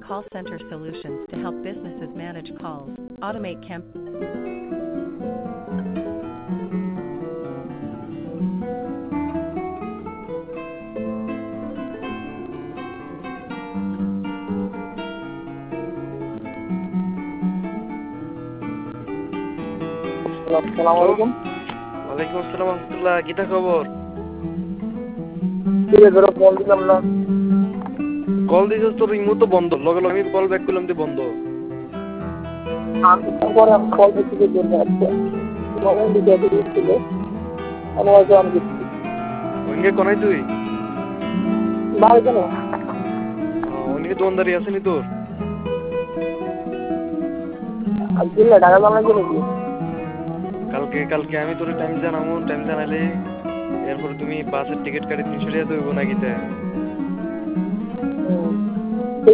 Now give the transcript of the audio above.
call center solutions to help businesses manage calls, automate আসসালামু hello. আলাইকুম। ওয়ালাইকুম আসসালাম রহমতুল্লাহ, কিতা খবর? ঠিক আছে, ফোন দিলাম না। কল দিছিস তোর ইমো তো বন্ধ, লগে লগে আমি কল ব্যাক করলাম তুই বন্ধ। আমি তারপরে আমি কল দিচ্ছি জন্য একটা মোবাইল দিতে দিচ্ছিল, আমি হয়তো আমি দিচ্ছি ওইদিকে কোনায় তুই? ভাই কেন ওইদিকে দোকানদারি আসেনি তোর? আর দিলে টাকা জানা গেলে কি কালকে কালকে আমি তোর টাইম জানাবো, টাইম জানালে এরপরে তুমি বাসের টিকিট কাটি 300 টাকা দেবো নাকি?